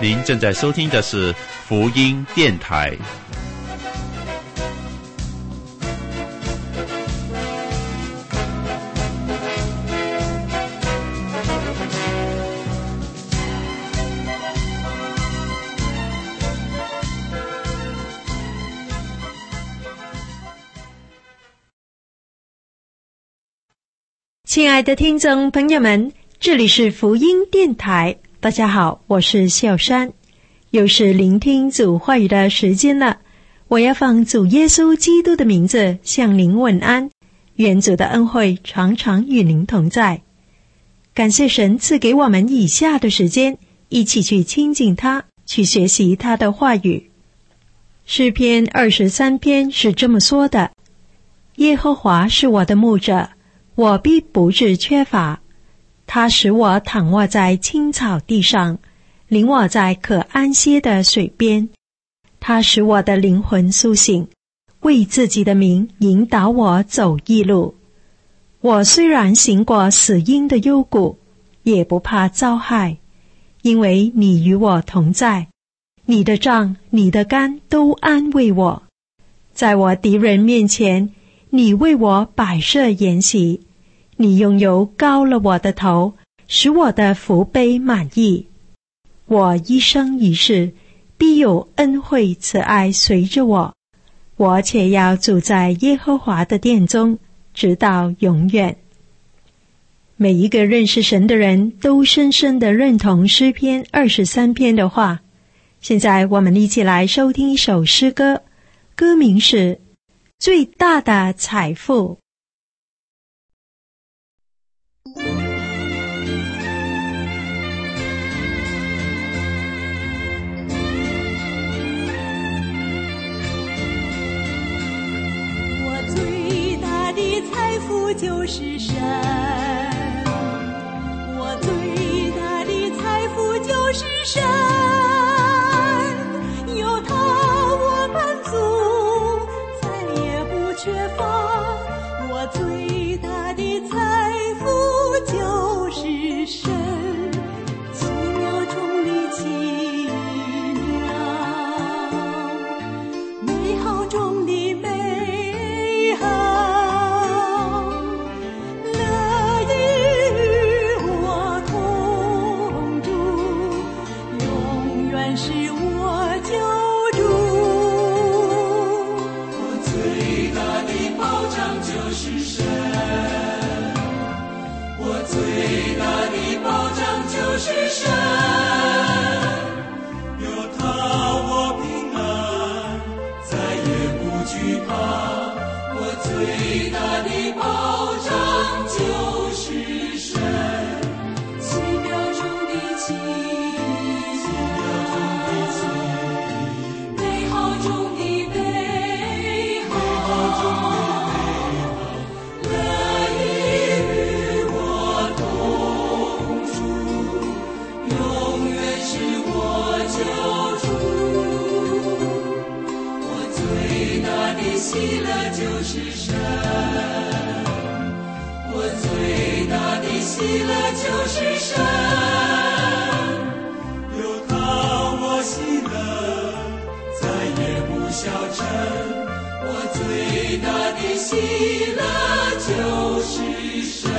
您正在收听的是福音电台。 亲爱的听众朋友们，这里是福音电台，大家好，我是孝珊，又是聆听主话语的时间了。我要奉主耶稣基督的名字向您问安，愿主的恩惠常常与您同在。感谢神赐给我们以下的时间，一起去亲近他，去学习他的话语。诗篇23篇是这么说的：耶和华是我的牧者，我必不致缺乏。他使我躺卧在青草地上，领我在可安歇的水边。他使我的灵魂苏醒，为自己的名引导我走义路。我虽然行过死荫的幽谷，也不怕遭害，因为你与我同在，你的杖你的竿都安慰我。在我敌人面前，你为我摆设筵席，你用油膏了我的头，使我的福杯满溢。我一生一世必有恩惠慈爱随着我，我且要住在耶和华的殿中，直到永远。每一个认识神的人都深深地认同诗篇23篇的话。现在我们一起来收听一首诗歌，歌名是《最大的财富》。 我最大的财富就是神，我最大的财富就是神，有他我满足，再也不缺乏。我最大的财富就是神，奇妙中的奇妙，美好中的美好，乐意与我同住，永远是我救主。我最大的保障就是神，我最大的保障就是神，有他我平安，再也不惧怕。我最大的保障就是神，奇妙中的奇妙，美好中的美好，乐意与我同住，永远是我救主。我最大的喜乐就是神，我最大的喜乐就是神，有他我喜乐，再也不消沉。我最大的喜乐就是神。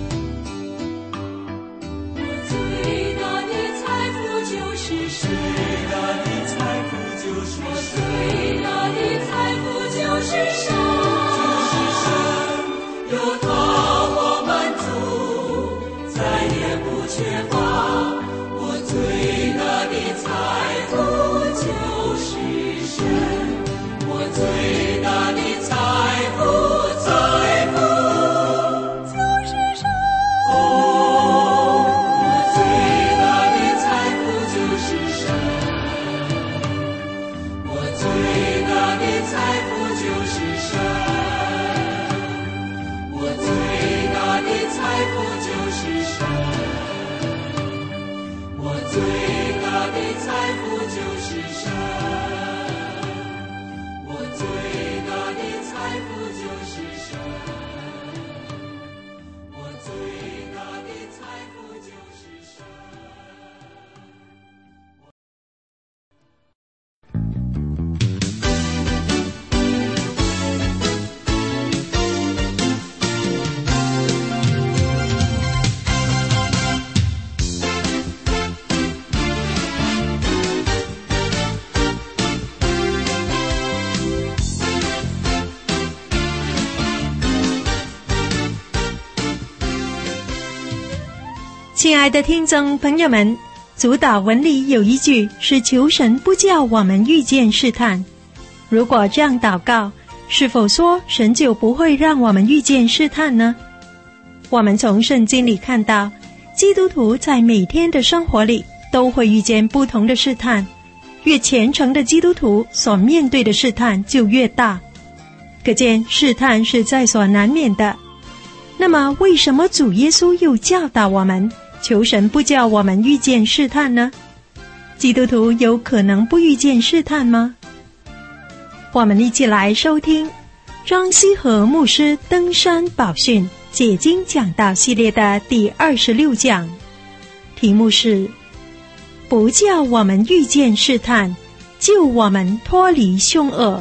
我最大的财富就是神， 亲爱的听众朋友们，主祷文里有一句是求神不叫我们遇见试探。如果这样祷告，是否说神就不会让我们遇见试探呢？我们从圣经里看到，基督徒在每天的生活里都会遇见不同的试探，越虔诚的基督徒所面对的试探就越大，可见试探是在所难免的。那么为什么主耶稣又教导我们求神不叫我们遇见试探呢？基督徒有可能不遇见试探吗？我们一起来收听张希和牧师登山宝训解经讲道系列的第26讲，题目是不叫我们遇见试探，救我们脱离凶恶。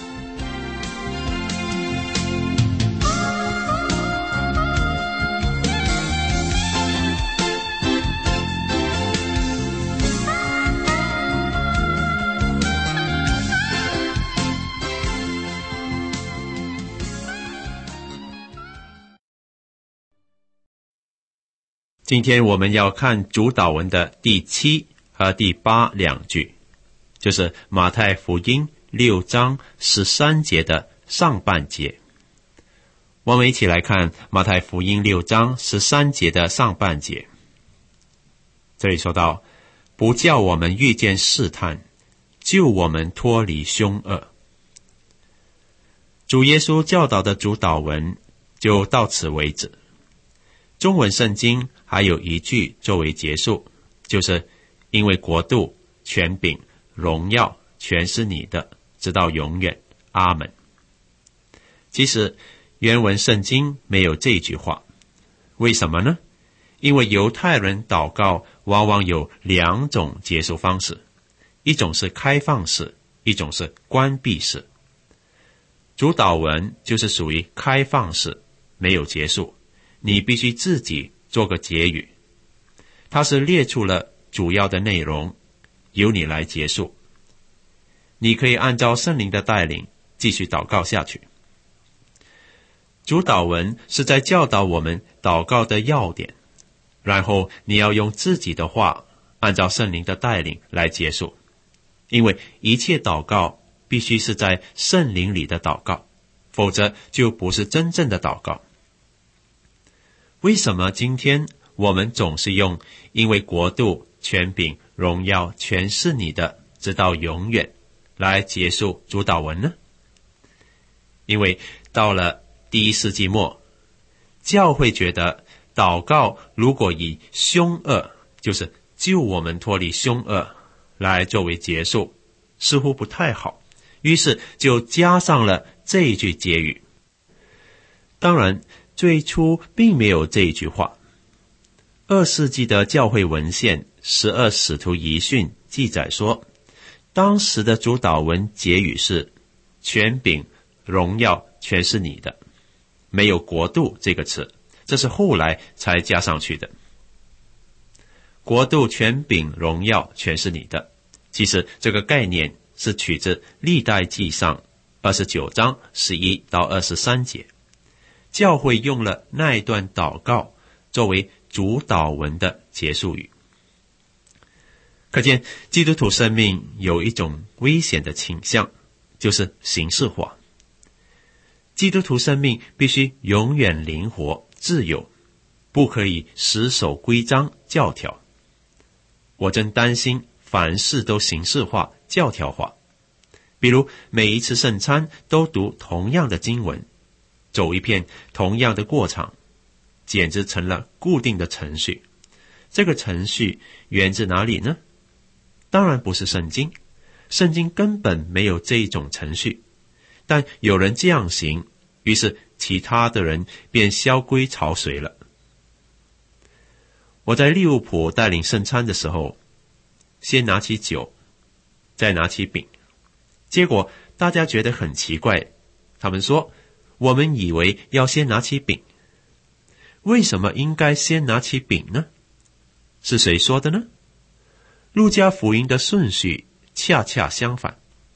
今天我们要看主祷文的第7和第8两句，就是马太福音6章13节的上半节。我们一起来看马太福音6章13节的上半节。这里说到，不叫我们遇见试探，救我们脱离凶恶。主耶稣教导的主祷文就到此为止。中文圣经还有一句作为结束，就是因为国度、权柄、荣耀全是你的，直到永远。阿们。其实原文圣经没有这句话，为什么呢？因为犹太人祷告往往有2种结束方式，一种是开放式，一种是关闭式。主祷文就是属于开放式，没有结束，你必须自己做个结语。它是列出了主要的内容，由你来结束。你可以按照圣灵的带领继续祷告下去。主祷文是在教导我们祷告的要点，然后你要用自己的话按照圣灵的带领来结束。因为一切祷告必须是在圣灵里的祷告，否则就不是真正的祷告。为什么今天我们总是用因为国度、权柄、荣耀全是你的，直到永远来结束主祷文呢？因为到了第1世纪末，教会觉得祷告如果以凶恶，就是救我们脱离凶恶来作为结束，似乎不太好，于是就加上了这一句结语。当然最初并没有这一句话。2世纪的教会文献12使徒遗训记载说，当时的主祷文结语是权柄、荣耀全是你的，没有国度这个词，这是后来才加上去的。国度、权柄、荣耀全是你的，其实这个概念是取自历代记上29章11到23节。教会用了那一段祷告作为主祷文的结束语。可见基督徒生命有一种危险的倾向，就是形式化。基督徒生命必须永远灵活自由，不可以死守规章教条。我真担心凡事都形式化教条化，比如每一次圣餐都读同样的经文，走一遍同样的过场，简直成了固定的程序。这个程序源自哪里呢？当然不是圣经，圣经根本没有这一种程序，但有人这样行，于是其他的人便萧规曹随了。我在利物浦带领圣餐的时候，先拿起酒，再拿起饼，结果大家觉得很奇怪，他们说，我们以为要先拿起饼，为什么应该先拿起饼呢？是谁说的呢？路加福音的顺序恰恰相反。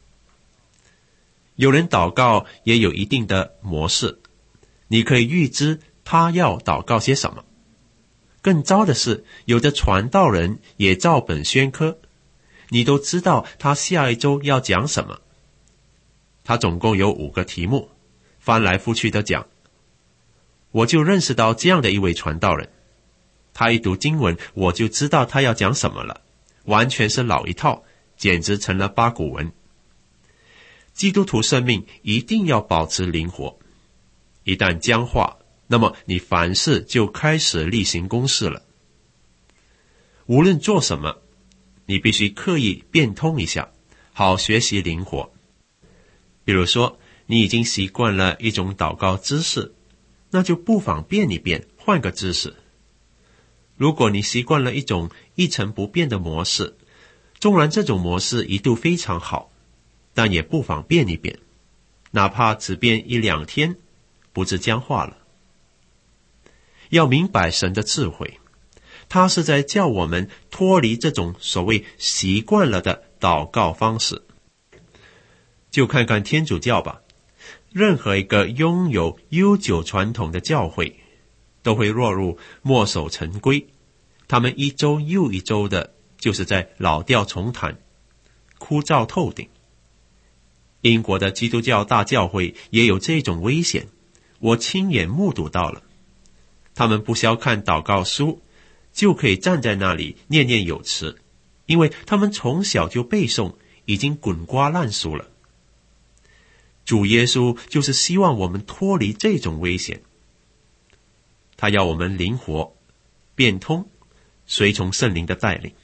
有人祷告也有一定的模式，你可以预知他要祷告些什么。 更糟的是，有的传道人也照本宣科，你都知道他下一周要讲什么。他总共有5个题目，翻来覆去的讲。我就认识到这样的一位传道人，他一读经文，我就知道他要讲什么了，完全是老一套，简直成了八股文。基督徒生命一定要保持灵活，一旦僵化，那么你凡事就开始例行公事了。无论做什么，你必须刻意变通一下，好学习灵活。比如说，你已经习惯了一种祷告姿势，那就不妨变一变，换个姿势。如果你习惯了一种一成不变的模式，纵然这种模式一度非常好，但也不妨变一变，哪怕只变1-2天，不致僵化了。要明白神的智慧，他是在叫我们脱离这种所谓习惯了的祷告方式。就看看天主教吧，任何一个拥有悠久传统的教会都会落入墨守成规，他们一周又一周的就是在老调重弹，枯燥透顶。英国的基督教大教会也有这种危险，我亲眼目睹到了。他们不消看祷告书，就可以站在那里念念有词，因为他们从小就背诵，已经滚瓜烂熟了。主耶稣就是希望我们脱离这种危险，他要我们灵活、变通，随从圣灵的带领。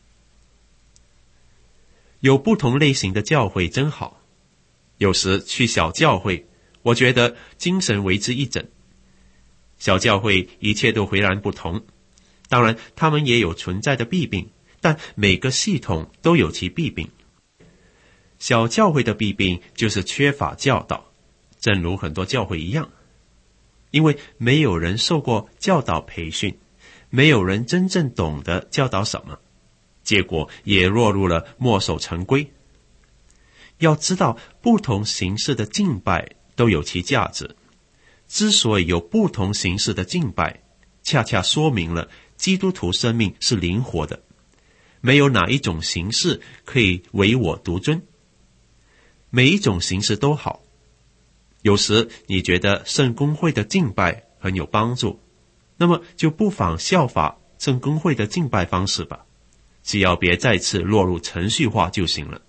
有不同类型的教会真好，有时去小教会，我觉得精神为之一振。小教会一切都迥然不同，当然他们也有存在的弊病，但每个系统都有其弊病。小教会的弊病就是缺乏教导，正如很多教会一样，因为没有人受过教导培训，没有人真正懂得教导什么，结果也落入了墨守成规。要知道，不同形式的敬拜都有其价值，之所以有不同形式的敬拜，恰恰说明了基督徒生命是灵活的，没有哪一种形式可以唯我独尊，每一种形式都好。有时你觉得圣公会的敬拜很有帮助，那么就不妨效法圣公会的敬拜方式吧，只要别再次落入程序化就行了。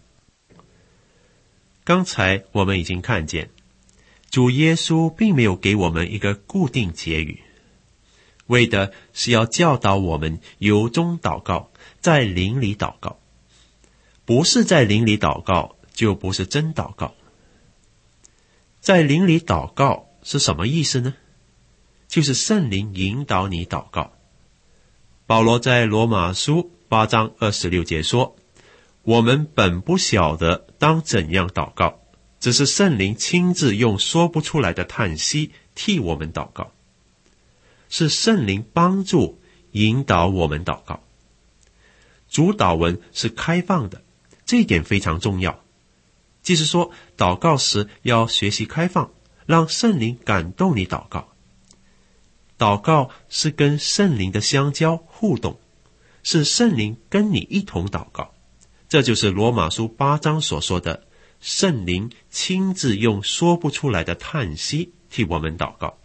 刚才我们已经看见，主耶稣并没有给我们一个固定结语，为的是要教导我们由衷祷告，在灵里祷告。不是在灵里祷告，就不是真祷告。在灵里祷告是什么意思呢？就是圣灵引导你祷告。保罗在罗马书8章26节说，我们本不晓得当怎样祷告，只是圣灵亲自用说不出来的叹息替我们祷告。是圣灵帮助引导我们祷告。主祷文是开放的，这一点非常重要。即是说，祷告时要学习开放，让圣灵感动你祷告。祷告是跟圣灵的相交互动，是圣灵跟你一同祷告。这就是罗马书8章所说的，圣灵亲自用说不出来的叹息替我们祷告。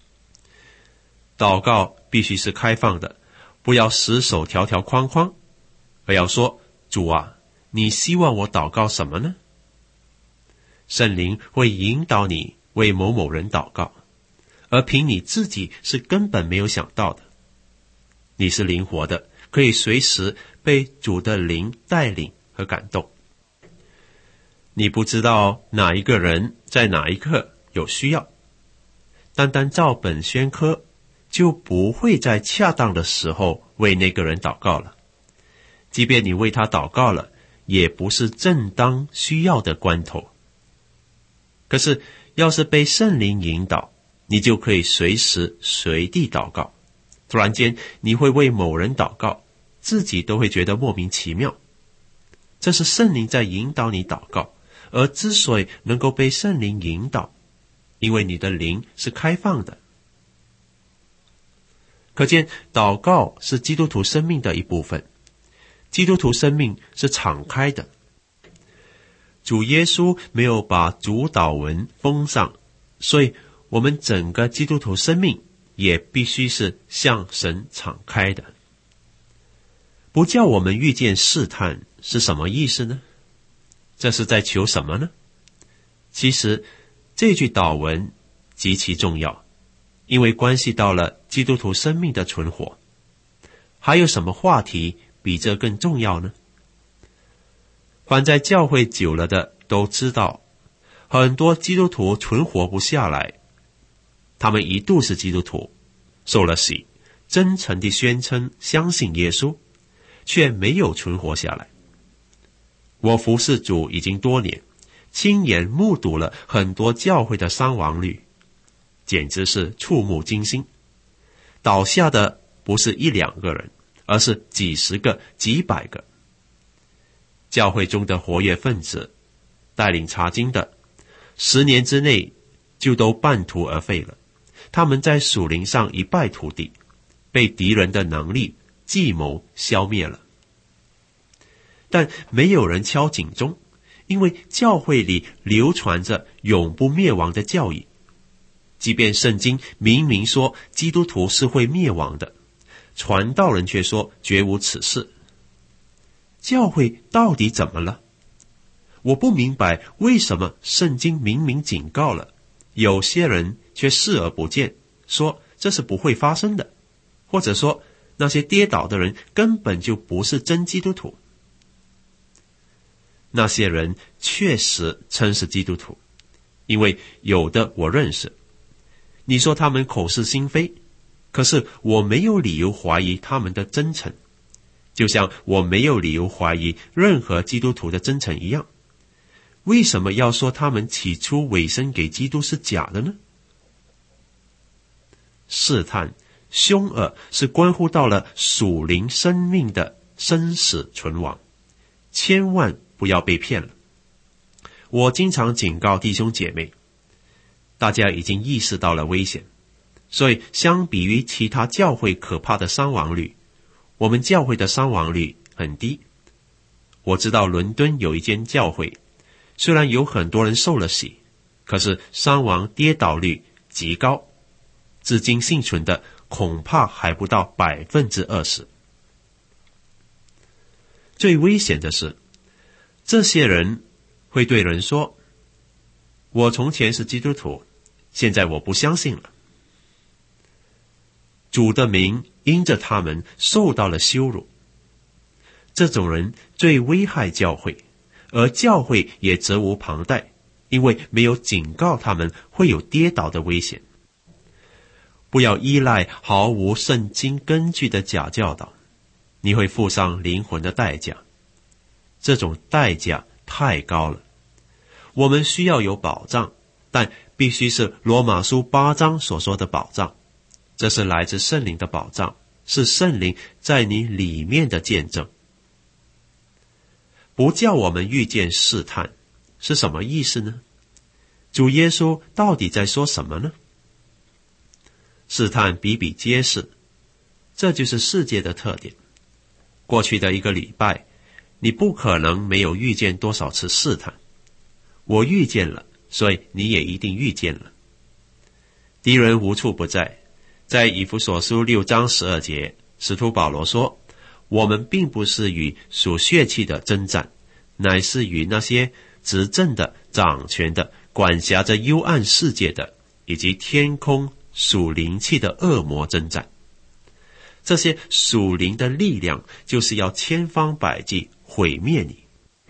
祷告必须是开放的，不要死守条条框框，而要说，主啊，你希望我祷告什么呢？圣灵会引导你为某某人祷告，而凭你自己是根本没有想到的。你是灵活的，可以随时被主的灵带领和感动。你不知道哪一个人在哪一刻有需要，单单照本宣科，就不会在恰当的时候为那个人祷告了。即便你为他祷告了，也不是正当需要的关头。可是要是被圣灵引导，你就可以随时随地祷告。突然间你会为某人祷告，自己都会觉得莫名其妙。这是圣灵在引导你祷告，而之所以能够被圣灵引导，因为你的灵是开放的。 可见祷告是基督徒生命的一部分，基督徒生命是敞开的。主耶稣没有把主祷文封上，所以我们整个基督徒生命也必须是向神敞开的。不叫我们遇见试探是什么意思呢？这是在求什么呢？其实这句祷文极其重要，因为关系到了基督徒生命的存活。还有什么话题比这更重要呢？凡在教会久了的都知道，很多基督徒存活不下来。他们一度是基督徒，受了洗，真诚地宣称相信耶稣，却没有存活下来。我服侍主已经多年，亲眼目睹了很多教会的伤亡率，简直是触目惊心。倒下的不是一两个人，而是几十个、几百个。教会中的活跃分子，带领查经的，10年之内就都半途而废了。他们在属灵上一败涂地，被敌人的能力、计谋消灭了。但没有人敲警钟，因为教会里流传着永不灭亡的教义。即便圣经明明说基督徒是会灭亡的，传道人却说绝无此事。教会到底怎么了？我不明白为什么圣经明明警告了，有些人却视而不见，说这是不会发生的，或者说那些跌倒的人根本就不是真基督徒。那些人确实称是基督徒，因为有的我认识。你说他们口是心非，可是我没有理由怀疑他们的真诚，就像我没有理由怀疑任何基督徒的真诚一样。为什么要说他们起初委身给基督是假的呢？试探、凶恶是关乎到了属灵生命的生死存亡，千万不要被骗了。我经常警告弟兄姐妹，大家已经意识到了危险，所以相比于其他教会可怕的伤亡率，我们教会的伤亡率很低。我知道伦敦有一间教会，虽然有很多人受了洗，可是伤亡跌倒率极高，至今幸存的恐怕还不到20%。最危险的是，这些人会对人说，我从前是基督徒，现在我不相信了。主的名因着他们受到了羞辱。这种人最危害教会，而教会也责无旁贷，因为没有警告他们会有跌倒的危险。不要依赖毫无圣经根据的假教导，你会付上灵魂的代价。这种代价太高了。我们需要有保障，但必须是罗马书8章所说的保障。这是来自圣灵的保障，是圣灵在你里面的见证。不叫我们遇见试探是什么意思呢？主耶稣到底在说什么呢？试探比比皆是，这就是世界的特点。过去的1个礼拜，你不可能没有遇见多少次试探。我遇见了，所以你也一定遇见了。敌人无处不在。在以弗所书6章12节，使徒保罗说，我们并不是与属血气的征战，乃是与那些执政的、掌权的、管辖着幽暗世界的，以及天空属灵气的恶魔征战。这些属灵的力量就是要千方百计毁灭你。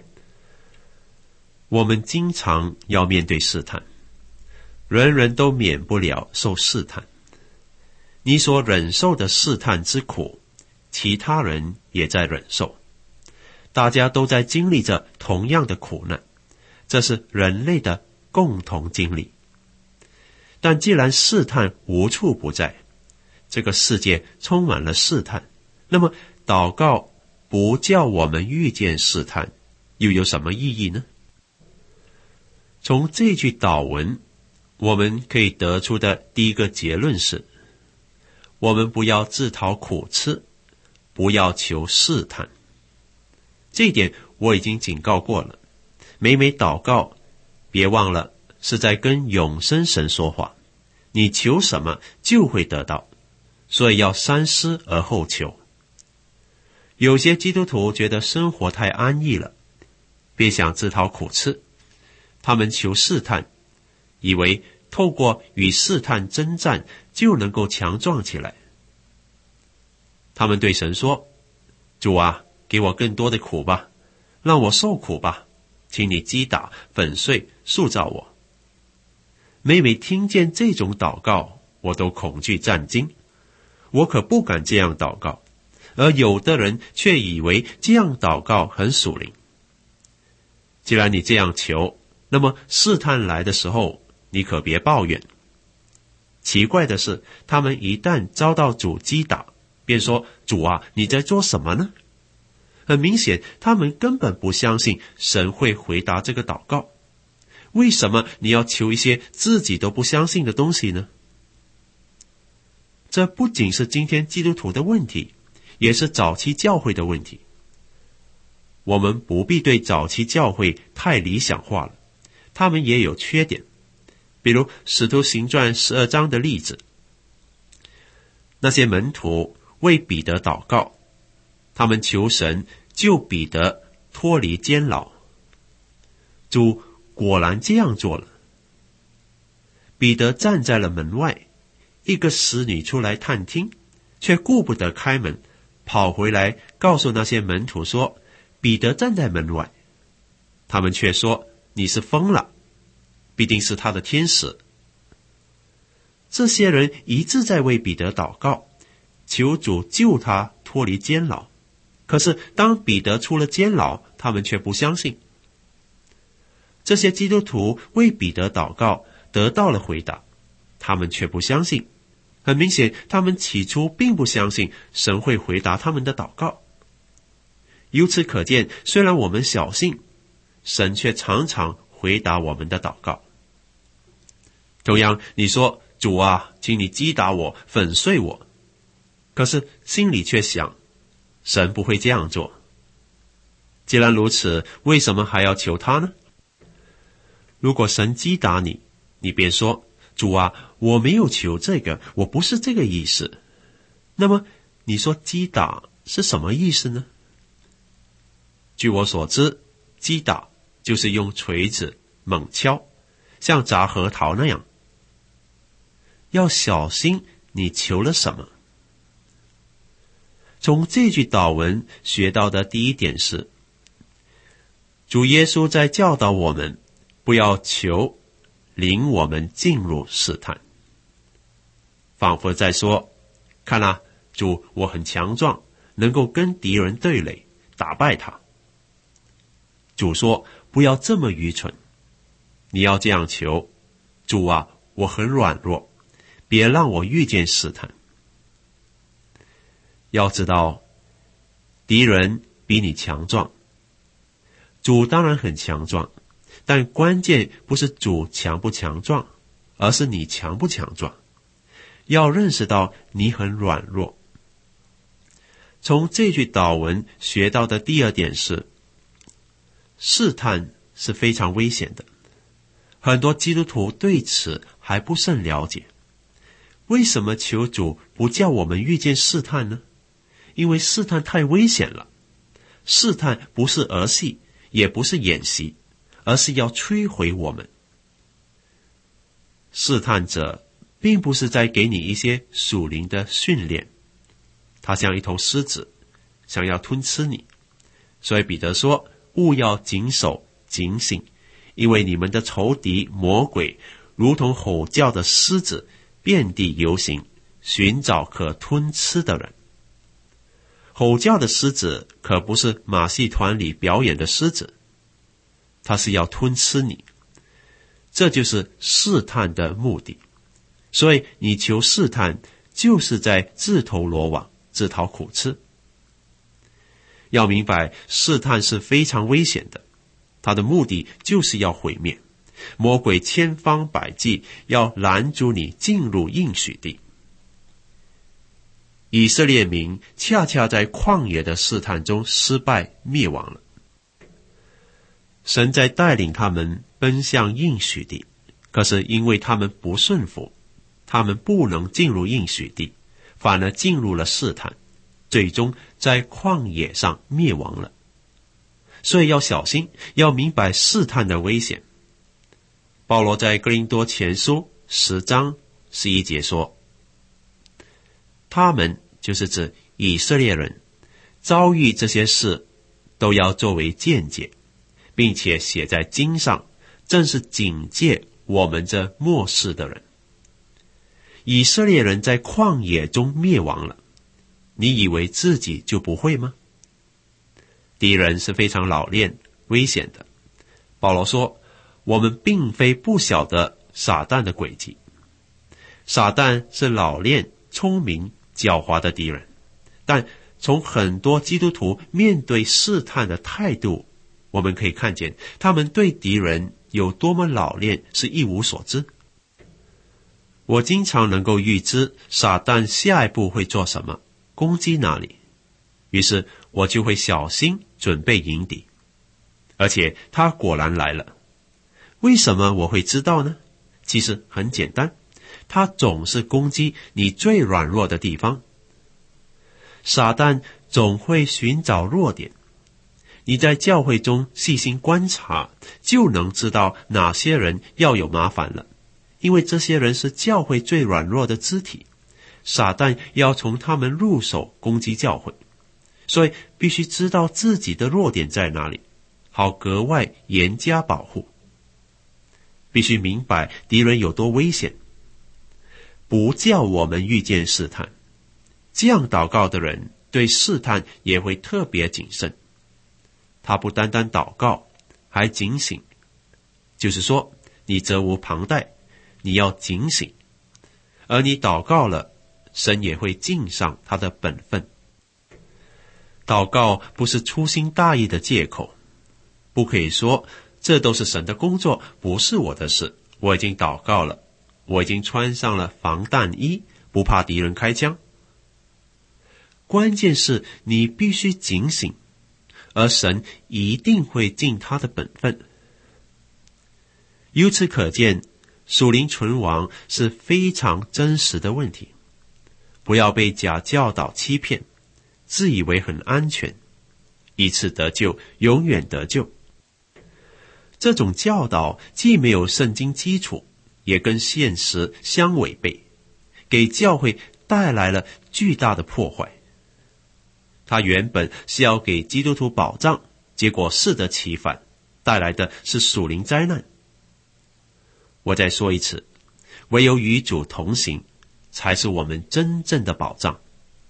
我们经常要面对试探，人人都免不了受试探。你所忍受的试探之苦，其他人也在忍受，大家都在经历着同样的苦难，这是人类的共同经历。但既然试探无处不在，这个世界充满了试探，那么祷告不叫我们遇见试探，又有什么意义呢？从这句祷文，我们可以得出的第一个结论是， 我们不要自讨苦吃，不要求试探。这一点我已经警告过了，每祷告，别忘了是在跟永生神说话，你求什么就会得到，所以要三思而后求。有些基督徒觉得生活太安逸了，便想自讨苦吃，他们求试探，以为透过与试探征战就能够强壮起来。他们对神说，主啊，给我更多的苦吧，让我受苦吧，请你击打粉碎塑造我。每听见这种祷告，我都恐惧战惊，我可不敢这样祷告，而有的人却以为这样祷告很属灵。既然你这样求，那么试探来的时候，你可别抱怨。奇怪的是，他们一旦遭到主击打，便说，主啊，你在做什么呢？很明显，他们根本不相信神会回答这个祷告。为什么你要求一些自己都不相信的东西呢？这不仅是今天基督徒的问题，也是早期教会的问题。我们不必对早期教会太理想化了，他们也有缺点。比如使徒行传12章的例子，那些门徒为彼得祷告，他们求神救彼得脱离监牢，主果然这样做了。彼得站在了门外，一个使女出来探听，却顾不得开门，跑回来告诉那些门徒说，彼得站在门外。他们却说，你是疯了，必定是他的天使。这些人一直在为彼得祷告，求主救他脱离监牢。可是当彼得出了监牢，他们却不相信。这些基督徒为彼得祷告，得到了回答，他们却不相信。很明显，他们起初并不相信神会回答他们的祷告。由此可见，虽然我们小信，神却常常回答我们的祷告。同样，你说，主啊，请你击打我，粉碎我，可是心里却想，神不会这样做。既然如此，为什么还要求他呢？如果神击打你，你便说，主啊，我没有求这个，我不是这个意思。那么你说击打是什么意思呢？据我所知，击打就是用锤子猛敲，像砸核桃那样。要小心你求了什么。从这句祷文学到的第一点是，主耶稣在教导我们不要求领我们进入试探，仿佛在说，看啊，主，我很强壮，能够跟敌人对垒，打败他。主说，不要这么愚蠢，你要这样求，主啊，我很软弱，别让我遇见试探。要知道，敌人比你强壮，主当然很强壮，但关键不是主强不强壮，而是你强不强壮。要认识到你很软弱。从这句祷文学到的第二点是，试探是非常危险的，很多基督徒对此还不甚了解。为什么求主不叫我们遇见试探呢？因为试探太危险了。试探不是儿戏，也不是演习，而是要摧毁我们。试探者并不是在给你一些属灵的训练，他像一头狮子，想要吞吃你。所以彼得说，务要谨守警醒，因为你们的仇敌魔鬼如同吼叫的狮子，遍地游行，寻找可吞吃的人。吼叫的狮子可不是马戏团里表演的狮子，它是要吞吃你。这就是试探的目的。所以你求试探，就是在自投罗网，自讨苦吃。要明白，试探是非常危险的，它的目的就是要毁灭。魔鬼千方百计要拦阻你进入应许地。 以色列民恰恰在旷野的试探中失败灭亡了。神在带领他们奔向应许地，可是因为他们不顺服，他们不能进入应许地，反而进入了试探，最终在旷野上灭亡了。所以要小心，要明白试探的危险。保罗在哥林多前书10章11节说，他们就是指以色列人，遭遇这些事都要作为见解，并且写在经上，正是警戒我们这末世的人。以色列人在旷野中灭亡了，你以为自己就不会吗？敌人是非常老练危险的。保罗说，我们并非不晓得撒旦的诡计。撒旦是老练聪明狡猾的敌人，但从很多基督徒面对试探的态度，我们可以看见他们对敌人有多么老练是一无所知。我经常能够预知撒旦下一步会做什么，攻击哪里，于是我就会小心准备迎敌。而且他果然来了。为什么我会知道呢？其实很简单，他总是攻击你最软弱的地方。撒旦总会寻找弱点，你在教会中细心观察，就能知道哪些人要有麻烦了，因为这些人是教会最软弱的肢体，撒旦要从他们入手攻击教会，所以必须知道自己的弱点在哪里，好格外严加保护。必须明白敌人有多危险，不叫我们遇见试探。这样祷告的人对试探也会特别谨慎，他不单单祷告，还警醒，就是说你责无旁贷，你要警醒，而你祷告了，神也会尽上他的本分。祷告不是粗心大意的借口，不可以说这都是神的工作，不是我的事。我已经祷告了，我已经穿上了防弹衣，不怕敌人开枪。关键是你必须警醒，而神一定会尽他的本分。由此可见，属灵存亡是非常真实的问题。不要被假教导欺骗，自以为很安全，一次得救，永远得救。这种教导既没有圣经基础，也跟现实相违背，给教会带来了巨大的破坏。它原本是要给基督徒保障，结果适得其反，带来的是属灵灾难。我再说一次，唯有与主同行，才是我们真正的保障。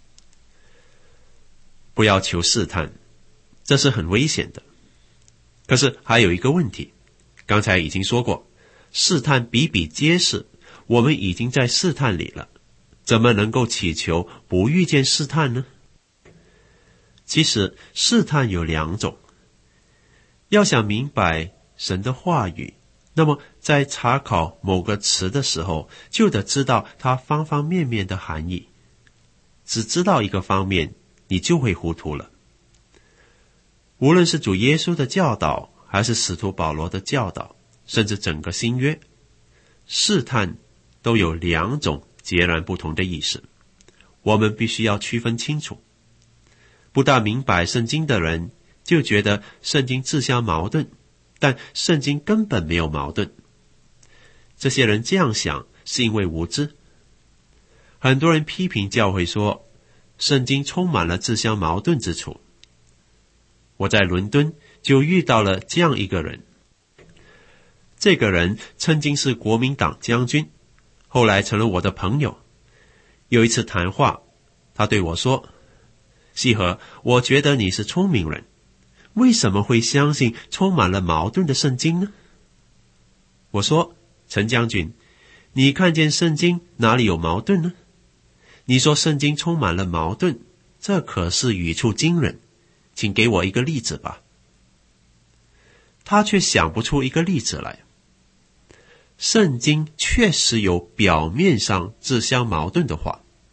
不要求试探，这是很危险的。可是还有一个问题，刚才已经说过，试探比比皆是，我们已经在试探里了，怎么能够祈求不遇见试探呢？其实试探有两种，要想明白神的话语，那么在查考某个词的时候，就得知道它方方面面的含义。只知道一个方面，你就会糊涂了。无论是主耶稣的教导，还是使徒保罗的教导，甚至整个新约，试探都有两种截然不同的意思，我们必须要区分清楚。不大明白圣经的人就觉得圣经自相矛盾，但圣经根本没有矛盾。这些人这样想是因为无知。很多人批评教会说，圣经充满了自相矛盾之处。我在伦敦就遇到了这样一个人，这个人曾经是国民党将军，后来成了我的朋友。有一次谈话，他对我说，西和，我觉得你是聪明人，为什么会相信充满了矛盾的圣经呢？我说，陈将军，你看见圣经哪里有矛盾呢？你说圣经充满了矛盾，这可是语出惊人，请给我一个例子吧。他却想不出一个例子来。圣经确实有表面上自相矛盾的话，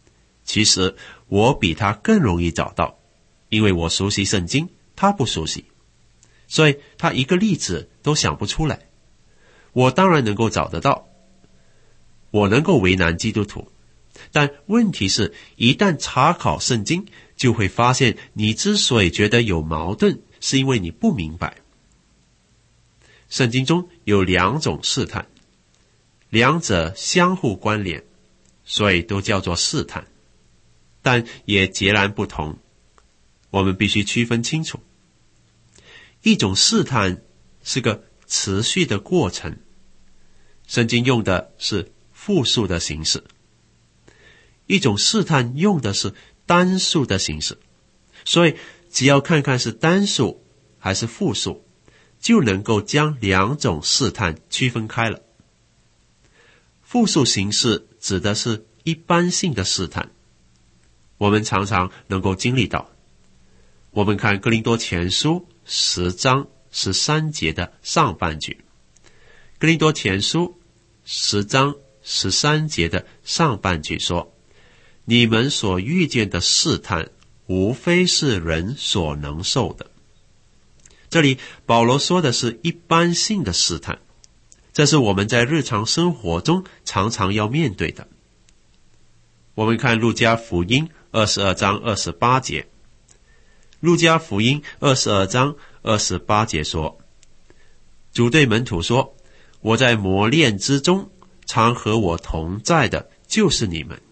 其实我比他更容易找到，因为我熟悉圣经，他不熟悉，所以他一个例子都想不出来。我当然能够找得到，我能够为难基督徒，但问题是，一旦查考圣经，就会发现你之所以觉得有矛盾，是因为你不明白。圣经中有2种试探，两者相互关联，所以都叫做试探，但也截然不同，我们必须区分清楚。一种试探是个持续的过程，圣经用的是复数的形式；一种试探用的是单数的形式，所以只要看看是单数还是复数，就能够将2种试探区分开了。复数形式指的是一般性的试探，我们常常能够经历到。我们看哥林多前书10章13节的上半句，哥林多前书10章13节的上半句说，你们所遇见的试探，无非是人所能受的。这里保罗说的是一般性的试探，这是我们在日常生活中常常要面对的。我们看路加福音22章28节，路加福音22章28节说，主对门徒说，我在磨练之中，常和我同在的就是你们。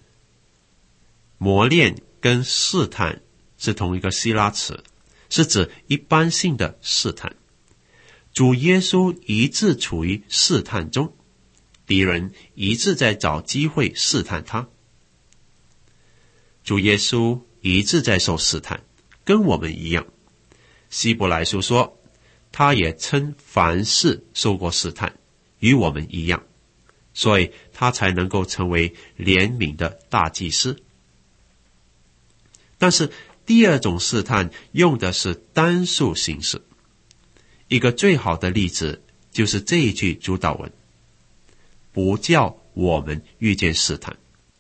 磨练跟试探是同一个希腊词，是指一般性的试探。主耶稣一直处于试探中，敌人一直在找机会试探他。主耶稣一直在受试探，跟我们一样。希伯来书说，他也称凡事受过试探，与我们一样，所以他才能够成为怜悯的大祭司。但是第2种试探用的是单数形式，一个最好的例子就是这一句主祷文，不叫我们遇见试探。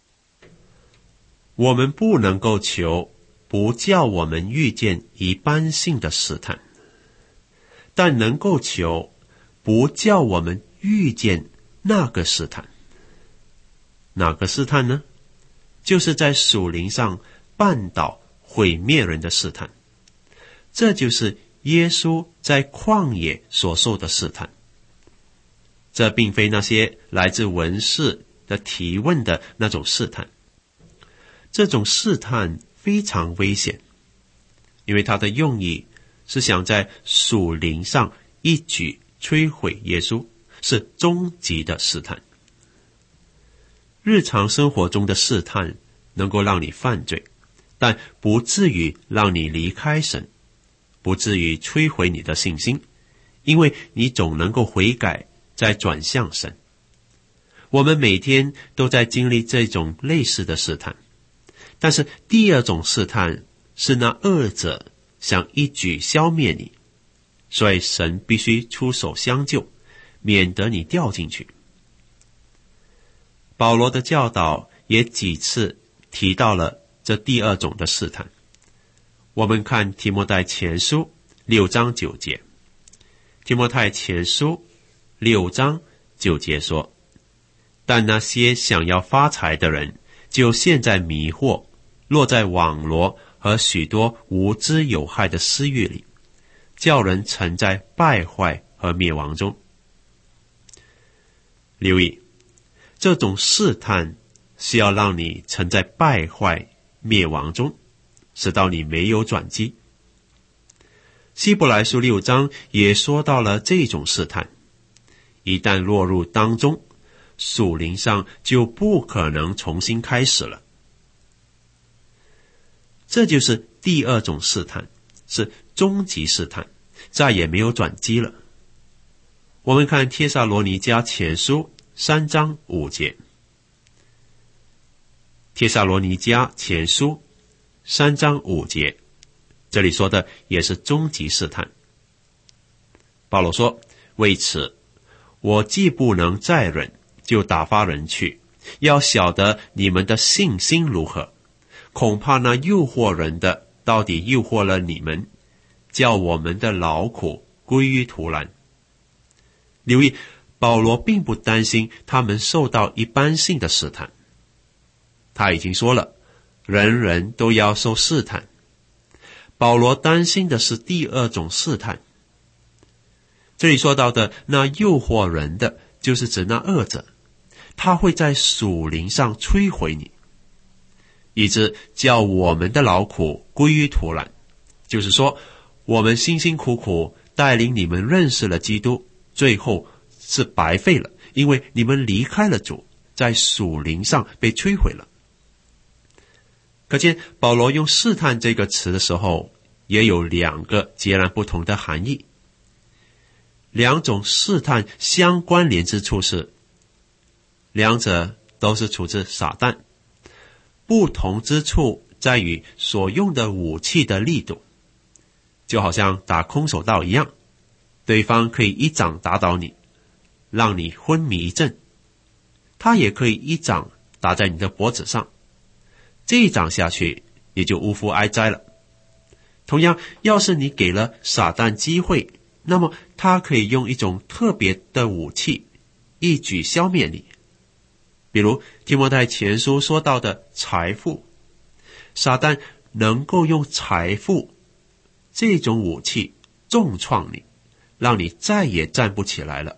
我们不能够求不叫我们遇见一般性的试探，但能够求不叫我们遇见那个试探。哪个试探呢？就是在属灵上绊倒毁灭人的试探。这就是耶稣在旷野所受的试探。这并非那些来自文士的提问的那种试探。这种试探非常危险，因为它的用意是想在属灵上一举摧毁耶稣，是终极的试探。日常生活中的试探能够让你犯罪，但不至于让你离开神，不至于摧毁你的信心，因为你总能够悔改，再转向神。我们每天都在经历这种类似的试探，但是第2种试探是那恶者想一举消灭你，所以神必须出手相救，免得你掉进去。保罗的教导也几次提到了这第2种的试探。我们看提摩太前书6章9节，提摩太前书6章9节说，但那些想要发财的人，就陷在迷惑，落在网罗和许多无知有害的私欲里，叫人沉在败坏和灭亡中。留意，这种试探是要让你沉在败坏灭亡中，使到你没有转机。希伯来书6章也说到了这种试探，一旦落入当中，属灵上就不可能重新开始了。这就是第2种试探，是终极试探，再也没有转机了。我们看帖撒罗尼迦前书3章5节，帖撒罗尼迦前书3章5节，这里说的也是终极试探。保罗说，为此我既不能再忍，就打发人去， 要晓得你们的信心如何。恐怕那诱惑人的到底诱惑了你们，叫我们的劳苦归于徒然。留意，保罗并不担心他们受到一般性的试探。他已经说了，人人都要受试探。保罗担心的是第二种试探。这里说到的那诱惑人的，就是指那恶者，他会在属灵上摧毁你，以致叫我们的劳苦归于徒然。就是说，我们辛辛苦苦带领你们认识了基督，最后是白费了，因为你们离开了主，在属灵上被摧毁了。可见保罗用试探这个词的时候，也有两个截然不同的含义。两种试探相关联之处是，两者都是出自撒旦，不同之处在于所用的武器的力度。就好像打空手道一样，对方可以一掌打倒你，让你昏迷一阵，他也可以一掌打在你的脖子上，这一掌下去也就无福哀哉了。同样，要是你给了撒旦机会，那么他可以用一种特别的武器一举消灭你。比如提摩太前书说到的财富，撒旦能够用财富这种武器重创你，让你再也站不起来了。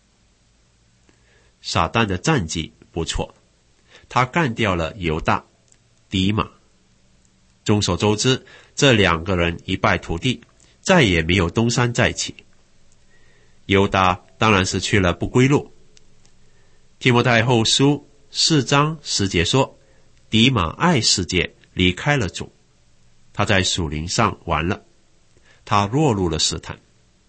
撒旦的战绩不错，他干掉了犹大、迪马。众所周知，这两个人一败涂地，再也没有东山再起。犹大当然是去了不归路。提摩太后书4章10节说，迪马爱世界，离开了主，他在属灵上完了，他落入了试探。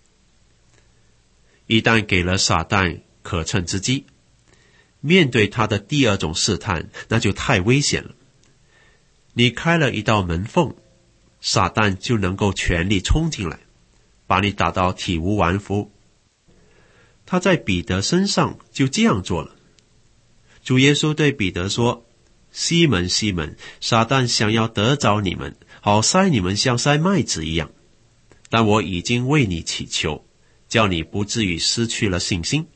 一旦给了撒旦可乘之机，面对他的第二种试探，那就太危险了。你开了一道门缝，撒旦就能够全力冲进来，把你打到体无完肤。他在彼得身上就这样做了。主耶稣对彼得说，西门西门，撒旦想要得着你们，好筛你们像筛麦子一样，但我已经为你祈求，叫你不至于失去了信心。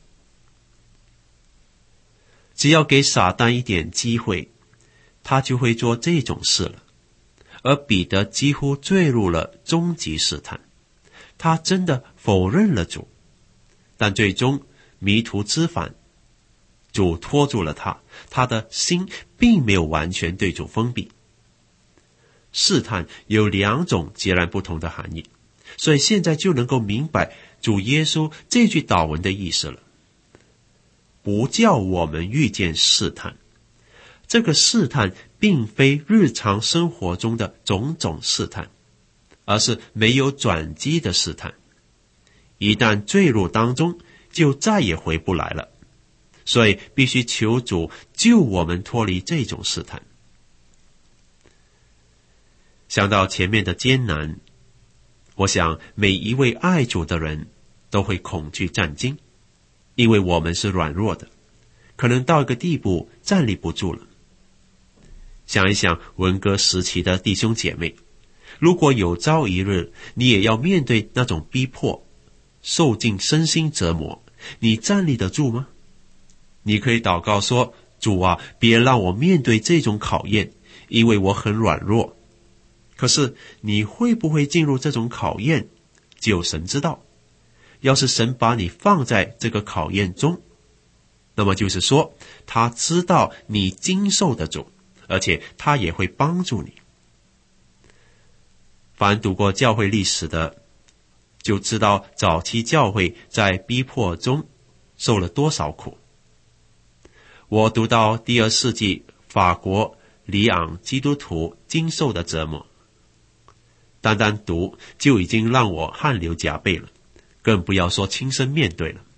只要给撒旦一点机会，他就会做这种事了。而彼得几乎坠入了终极试探，他真的否认了主，但最终迷途知返，主拖住了他，他的心并没有完全对主封闭。试探有两种截然不同的含义，所以现在就能够明白主耶稣这句祷文的意思了。不叫我们遇见试探，这个试探并非日常生活中的种种试探，而是没有转机的试探。一旦坠入当中，就再也回不来了。所以必须求主救我们脱离这种试探。想到前面的艰难，我想每一位爱主的人都会恐惧战惊，因为我们是软弱的，可能到一个地步站立不住了。想一想文革时期的弟兄姐妹，如果有朝一日你也要面对那种逼迫，受尽身心折磨，你站立得住吗？你可以祷告说，主啊，别让我面对这种考验，因为我很软弱。可是你会不会进入这种考验，只有神知道。要是神把你放在这个考验中，那么就是说他知道你经受得住，而且他也会帮助你。凡读过教会历史的，就知道早期教会在逼迫中受了多少苦。我读到第2世纪法国里昂基督徒经受的折磨，单单读就已经让我汗流浃背了，更不要说亲身面对了。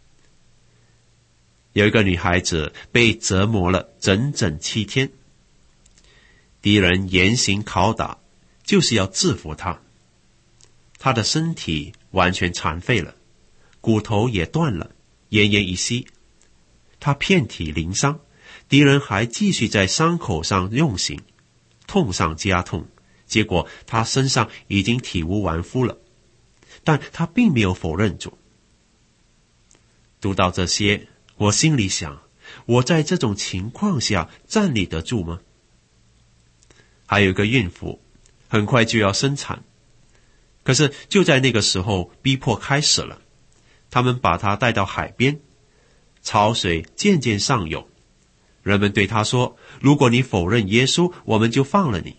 有一个女孩子被折磨了整整7天，敌人严刑拷打，就是要制服她。她的身体完全残废了，骨头也断了，奄奄一息。她遍体鳞伤， 敌人还继续在伤口上用刑，痛上加痛，结果他身上已经体无完肤了，但他并没有否认主。读到这些，我心里想，我在这种情况下站立得住吗？还有一个孕妇，很快就要生产，可是就在那个时候，逼迫开始了。他们把她带到海边，潮水渐渐上涌，人们对她说，如果你否认耶稣，我们就放了你。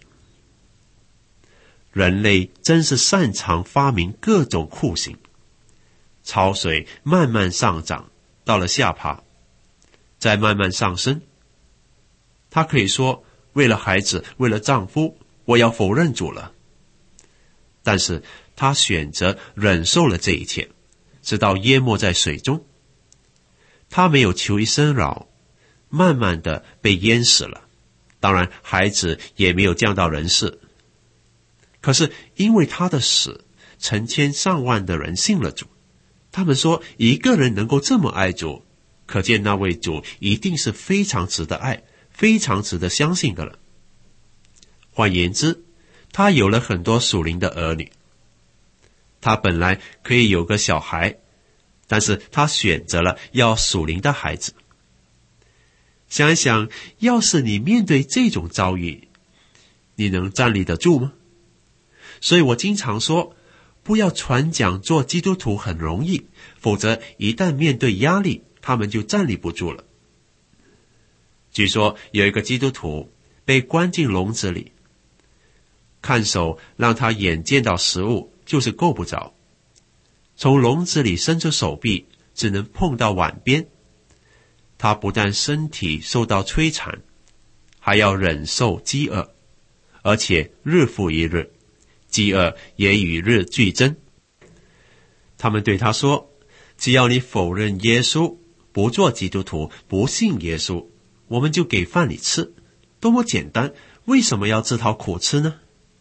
人类真是擅长发明各种酷刑。潮水慢慢上涨，到了下巴，再慢慢上升。他可以说，为了孩子，为了丈夫，我要否认主了。但是他选择忍受了这一切，直到淹没在水中。他没有求一声饶，慢慢的被淹死了。当然，孩子也没有降到人世。可是因为他的死，成千上万的人信了主。他们说，一个人能够这么爱主，可见那位主一定是非常值得爱，非常值得相信的了。换言之，他有了很多属灵的儿女。他本来可以有个小孩，但是他选择了要属灵的孩子。想一想，要是你面对这种遭遇，你能站立得住吗？所以我经常说，不要传讲做基督徒很容易，否则一旦面对压力，他们就站立不住了。据说有一个基督徒被关进笼子里，看守让他眼见到食物，就是够不着。从笼子里伸出手臂，只能碰到碗边。他不但身体受到摧残，还要忍受饥饿，而且日复一日，饥饿也与日俱增。他们对他说，只要你否认耶稣，不做基督徒，不信耶稣，我们就给饭你吃。多么简单，为什么要自讨苦吃呢？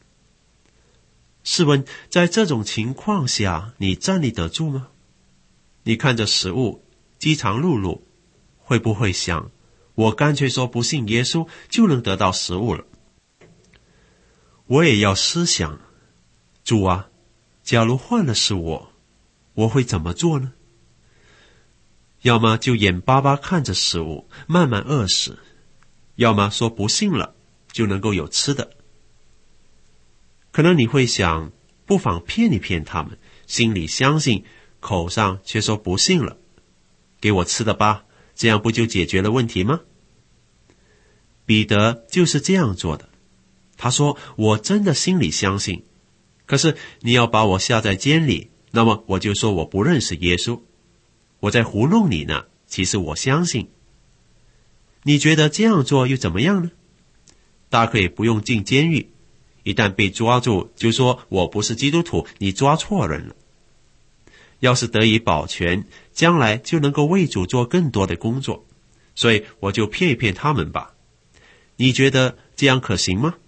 试问，在这种情况下，你站立得住吗？你看着食物饥肠辘辘，会不会想，我干脆说不信耶稣，就能得到食物了？我也要思想，主啊，假如换了是我会怎么做呢？要么就眼巴巴看着食物慢慢饿死，要么说不信了就能够有吃的。可能你会想，不妨骗一骗他们，心里相信，口上却说不信了，给我吃的吧，这样不就解决了问题吗？彼得就是这样做的。他说，我真的心里相信，可是你要把我下在监里，那么我就说我不认识耶稣，我在糊弄你呢，其实我相信。你觉得这样做又怎么样呢？大可以不用进监狱，一旦被抓住，就说我不是基督徒，你抓错人了。要是得以保全，将来就能够为主做更多的工作，所以我就骗一骗他们吧。你觉得这样可行吗？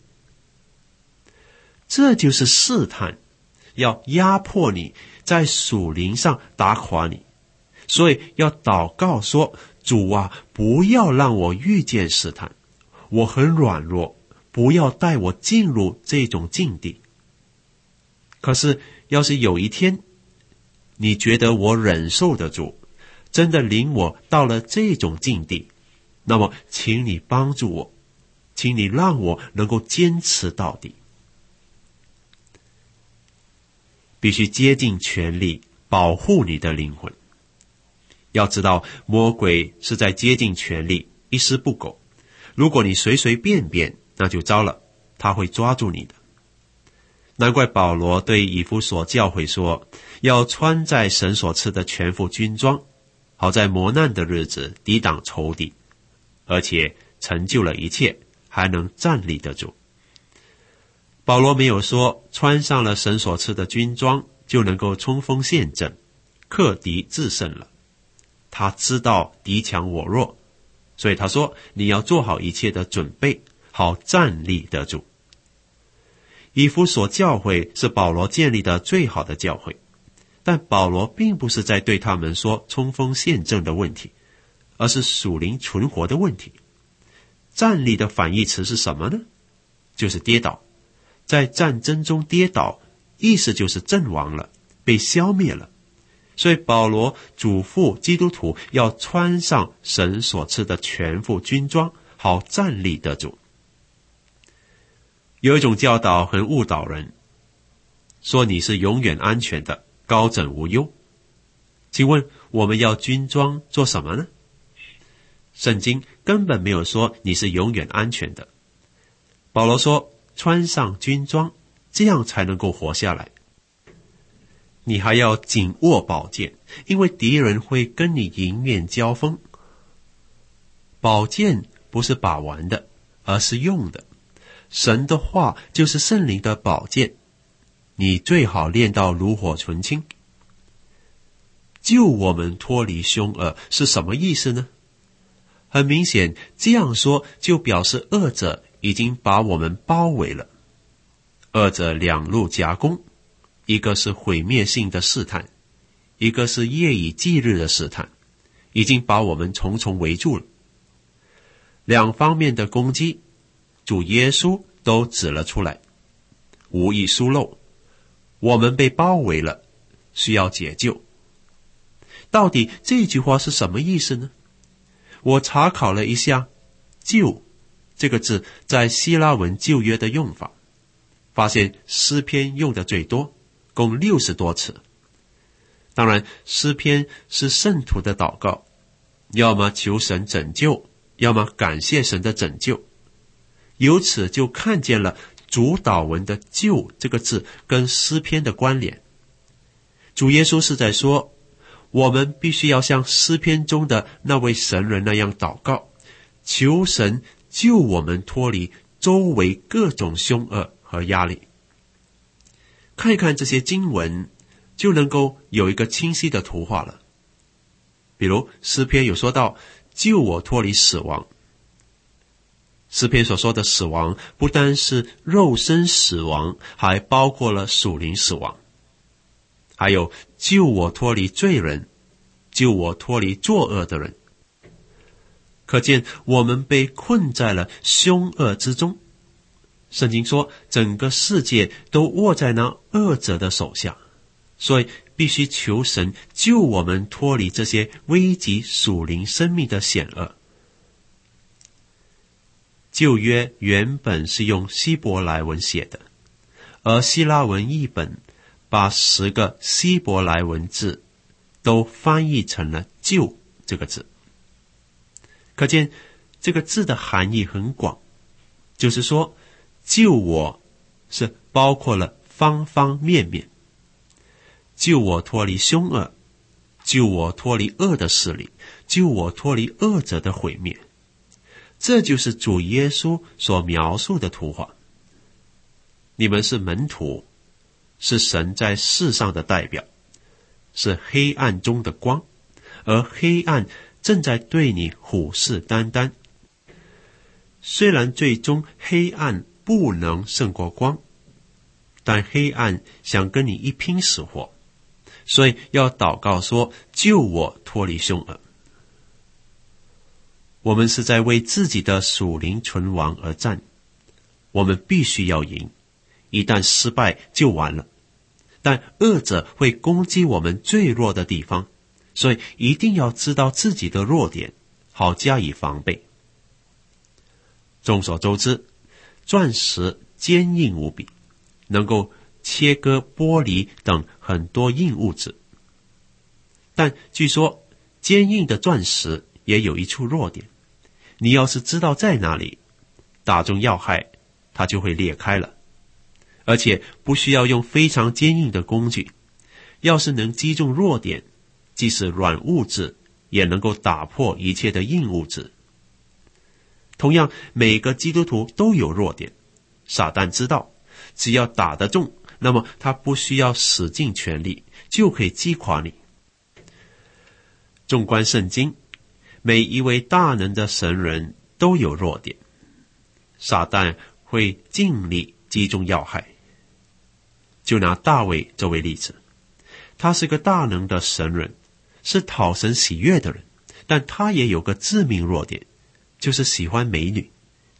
这就是试探，要压迫你，在属灵上打垮你。所以要祷告说，主啊，不要让我遇见试探，我很软弱，不要带我进入这种境地。可是要是有一天你觉得我忍受得住，真的领我到了这种境地，那么请你帮助我，请你让我能够坚持到底。必须竭尽全力保护你的灵魂。要知道，魔鬼是在竭尽全力，一丝不苟。如果你随随便便，那就糟了，他会抓住你的。难怪保罗对以弗所教会说，要穿在神所赐的全副军装，好在磨难的日子抵挡仇敌，而且成就了一切，还能站立得住。保罗没有说穿上了神所赐的军装就能够冲锋陷阵，克敌制胜了。他知道敌强我弱，所以他说，你要做好一切的准备，好站立得住。以弗所教会是保罗建立的最好的教会，但保罗并不是在对他们说冲锋陷阵的问题，而是属灵存活的问题。 站立的反义词是什么呢？就是跌倒。在战争中跌倒，意思就是阵亡了，被消灭了。所以保罗嘱咐基督徒要穿上神所赐的全副军装，好站立得住。有一种教导很误导人，说你是永远安全的，高枕无忧。请问我们要军装做什么呢？圣经根本没有说你是永远安全的。保罗说穿上军装，这样才能够活下来。你还要紧握宝剑，因为敌人会跟你迎面交锋。宝剑不是把玩的，而是用的。神的话就是圣灵的宝剑，你最好练到炉火纯青。救我们脱离凶恶是什么意思呢？很明显，这样说就表示恶者已经把我们包围了。恶者两路夹攻，一个是毁灭性的试探，一个是夜以继日的试探，已经把我们重重围住了。两方面的攻击，主耶稣都指了出来，无一疏漏。我们被包围了，需要解救。到底这句话是什么意思呢？我查考了一下，救这个字在希腊文旧约的用法，发现诗篇用的最多，共60多次。当然，诗篇是圣徒的祷告，要么求神拯救，要么感谢神的拯救。由此就看见了主祷文的救这个字跟诗篇的关联。主耶稣是在说，我们必须要像诗篇中的那位神人那样祷告，求神救我们脱离周围各种凶恶和压力。看一看这些经文，就能够有一个清晰的图画了。比如诗篇有说到救我脱离死亡，诗篇所说的死亡不单是肉身死亡，还包括了属灵死亡。还有救我脱离罪人，救我脱离作恶的人。可见我们被困在了凶恶之中。圣经说整个世界都握在那恶者的手下，所以必须求神救我们脱离这些危及属灵生命的险恶。旧约原本是用希伯来文写的，而希腊文译本把10个希伯来文字都翻译成了救这个字。可见这个字的含义很广，就是说救我是包括了方方面面，救我脱离凶恶，救我脱离恶的势力，救我脱离恶者的毁灭。这就是主耶稣所描述的图画。你们是门徒，是神在世上的代表，是黑暗中的光，而黑暗正在对你虎视眈眈。虽然最终黑暗不能胜过光，但黑暗想跟你一拼死活，所以要祷告说救我脱离凶恶。我们是在为自己的属灵存亡而战，我们必须要赢，一旦失败就完了。但恶者会攻击我们最弱的地方，所以一定要知道自己的弱点，好加以防备。众所周知，钻石坚硬无比，能够切割玻璃等很多硬物质。但据说坚硬的钻石也有一处弱点，你要是知道在哪里，打中要害，它就会裂开了。而且不需要用非常坚硬的工具，要是能击中弱点，即使软物质也能够打破一切的硬物质。同样，每个基督徒都有弱点，撒旦知道，只要打得中，那么他不需要使尽全力，就可以击垮你。纵观圣经，每一位大能的神人都有弱点，撒旦会尽力击中要害。就拿大卫作为例子，他是个大能的神人，是讨神喜悦的人，但他也有个致命弱点，就是喜欢美女。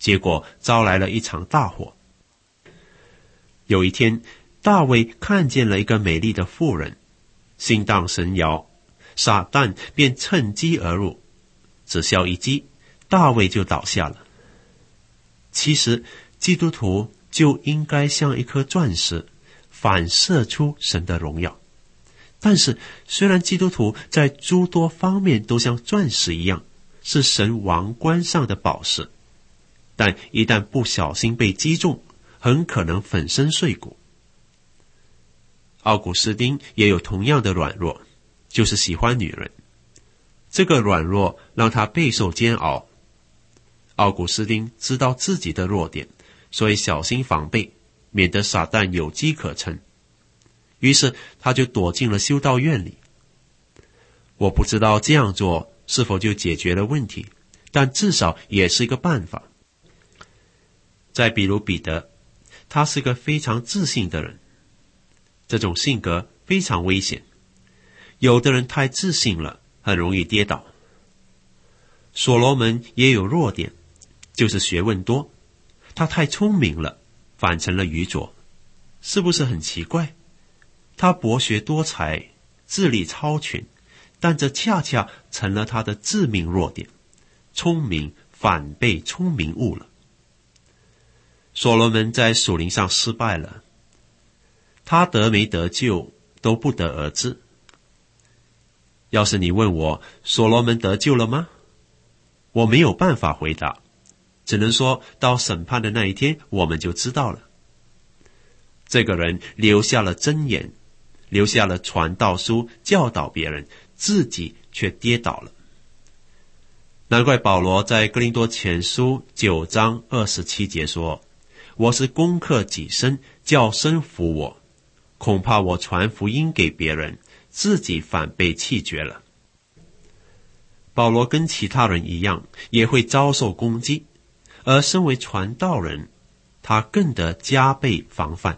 结果招来了一场大火。有一天，大卫看见了一个美丽的妇人，心荡神摇，撒旦便趁机而入，只消一击，大卫就倒下了。其实基督徒就应该像一颗钻石，反射出神的荣耀。但是虽然基督徒在诸多方面都像钻石一样，是神王冠上的宝石，但一旦不小心被击中，很可能粉身碎骨。奥古斯丁也有同样的软弱，就是喜欢女人。这个软弱让他备受煎熬。奥古斯丁知道自己的弱点，所以小心防备，免得撒旦有机可乘。于是他就躲进了修道院里。我不知道这样做是否就解决了问题，但至少也是一个办法。再比如彼得，他是个非常自信的人，这种性格非常危险。有的人太自信了，很容易跌倒。所罗门也有弱点，就是学问多，他太聪明了，反成了愚拙。是不是很奇怪？他博学多才，智力超群，但这恰恰成了他的致命弱点，聪明反被聪明误了。所罗门在属灵上失败了，他得没得救都不得而知。要是你问我所罗门得救了吗？我没有办法回答，只能说到审判的那一天我们就知道了。这个人留下了箴言，留下了传道书，教导别人，自己却跌倒了。难怪保罗在哥林多前书9章27节说，我是攻克己身，叫身服我，恐怕我传福音给别人，自己反被弃绝了。保罗跟其他人一样，也会遭受攻击，而身为传道人，他更得加倍防范。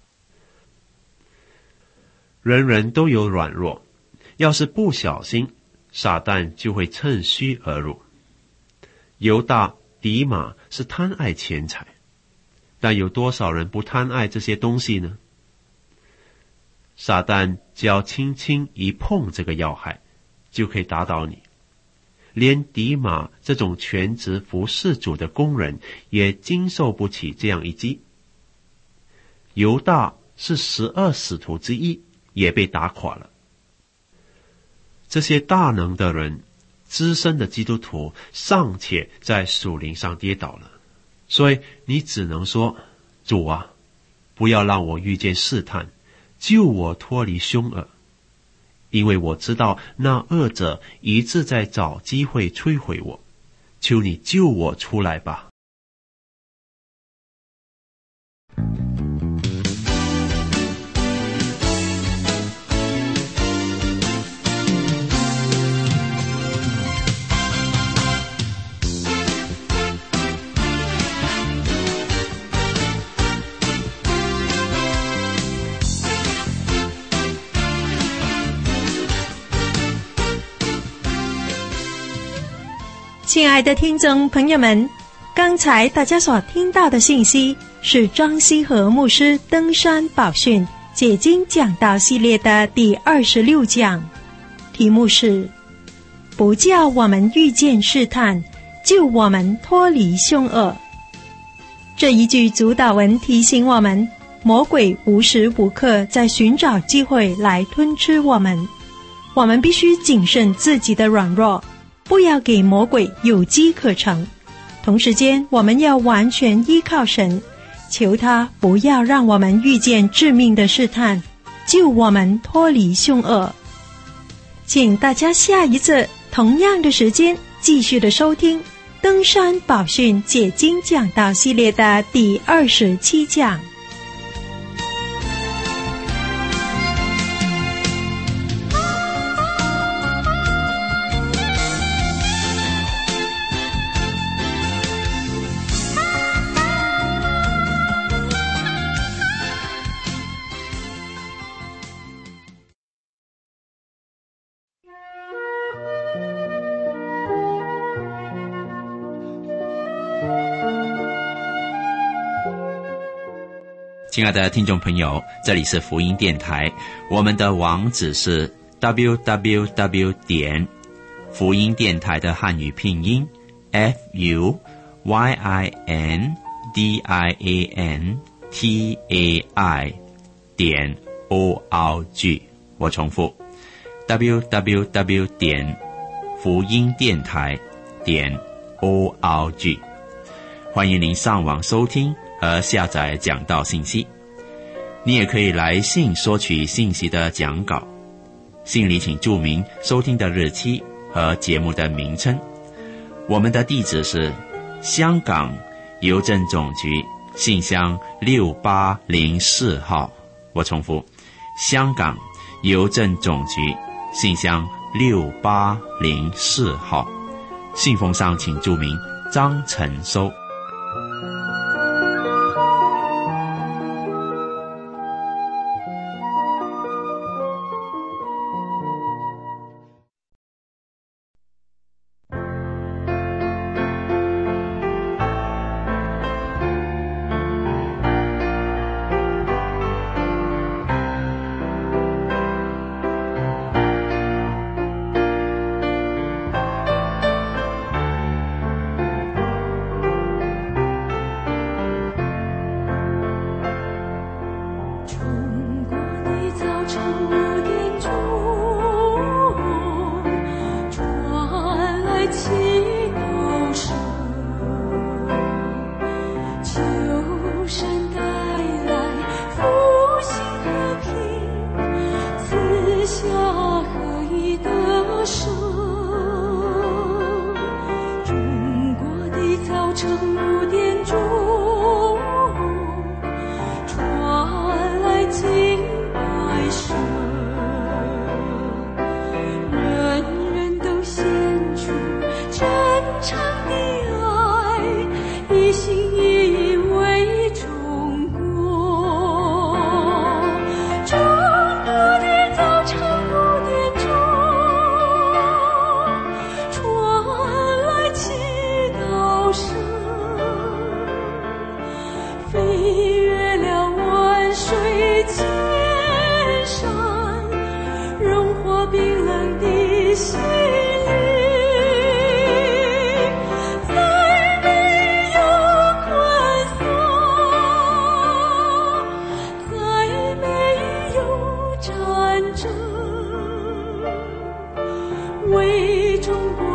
人人都有软弱，要是不小心，撒旦就会趁虚而入。犹大、迪马是贪爱钱财，但有多少人不贪爱这些东西呢？撒旦只要轻轻一碰这个要害，就可以打倒你。连迪马这种全职服侍主的工人也经受不起这样一击。犹大是12使徒之一，也被打垮了。这些大能的人，资深的基督徒尚且在属灵上跌倒了，所以你只能说，主啊，不要让我遇见试探，救我脱离凶恶，因为我知道那恶者一直在找机会摧毁我，求你救我出来吧。 亲爱的听众朋友们，刚才大家所听到的信息是庄西和牧师登山宝训解经讲道系列的第26讲，题目是不叫我们遇见试探，救我们脱离凶恶。这一句主导文提醒我们，魔鬼无时无刻在寻找机会来吞吃我们，我们必须谨慎自己的软弱，不要给魔鬼有机可乘。同时间，我们要完全依靠神，求他不要让我们遇见致命的试探，救我们脱离凶恶。请大家下一次同样的时间继续的收听登山宝训解经讲道系列的第27讲。 亲爱的听众朋友，这里是福音电台，我们的网址是 www 点福音电台的汉语拼音 FUYINDIANTAI 点 ORG。 我重复 www 点福音电台点 ORG。 欢迎您上网收听和下载讲道信息。你也可以来信索取信息的讲稿，信里请注明收听的日期和节目的名称。我们的地址是香港邮政总局信箱6804号。我重复，香港邮政总局信箱6804号。信封上请注明张成收。 为中国